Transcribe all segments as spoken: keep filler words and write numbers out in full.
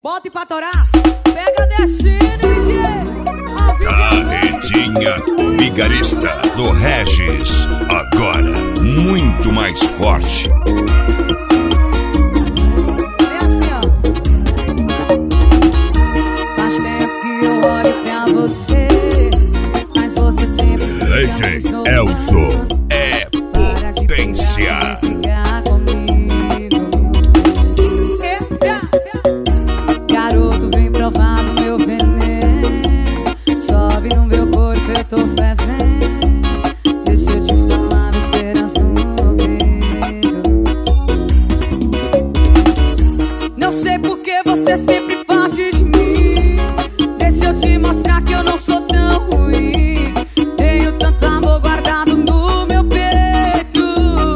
Bote pra torar, pega descendo e Carretinha Vigarista do Regis, agora muito mais forte. É assim, ó. Faz tempo que eu olho pra você, mas você sempre Lady Elso é potência. Garoto, vem provar no meu veneno. Sobe no meu corpo, eu tô fervendo. Deixa eu te falar besteiras no ouvido. Não sei por que você sempre foge de mim. Deixa eu te mostrar que eu não sou tão ruim. Tenho tanto amor guardado no meu peito.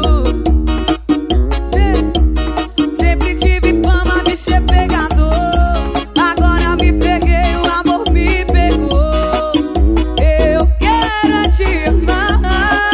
Sempre tive fama de ser pegador. Agora me peguei, o amor me pegou. Eu quero te amar.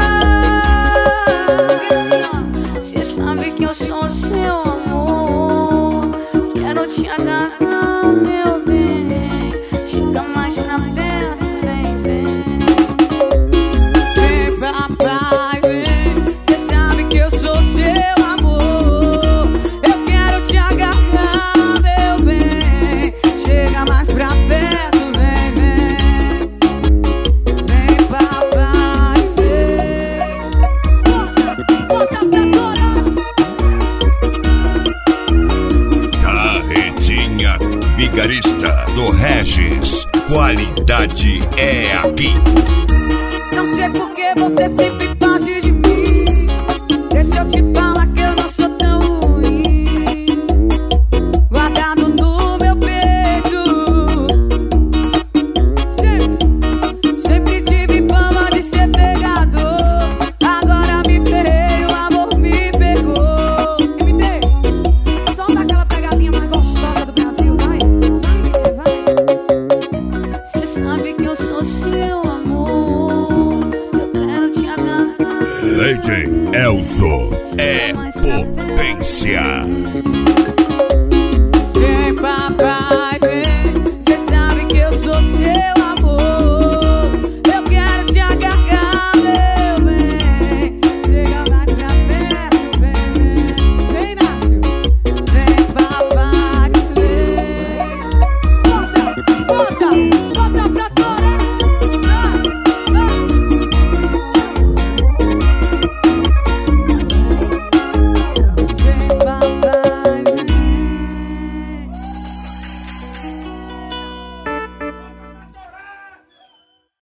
Você sabe que eu sou seu amor. Quero te agarrar, meu bem. Chega mais pra perto, vem, vem. Vem, papai, vem. Você sabe que eu sou seu amor. Eu quero te agarrar, meu bem. Chega mais pra perto, vem, vem. Vem, papai, vem. Bota, bota pra torar. Carretinha Vigarista do Regis, qualidade é aqui. Não sei por que você sempre foge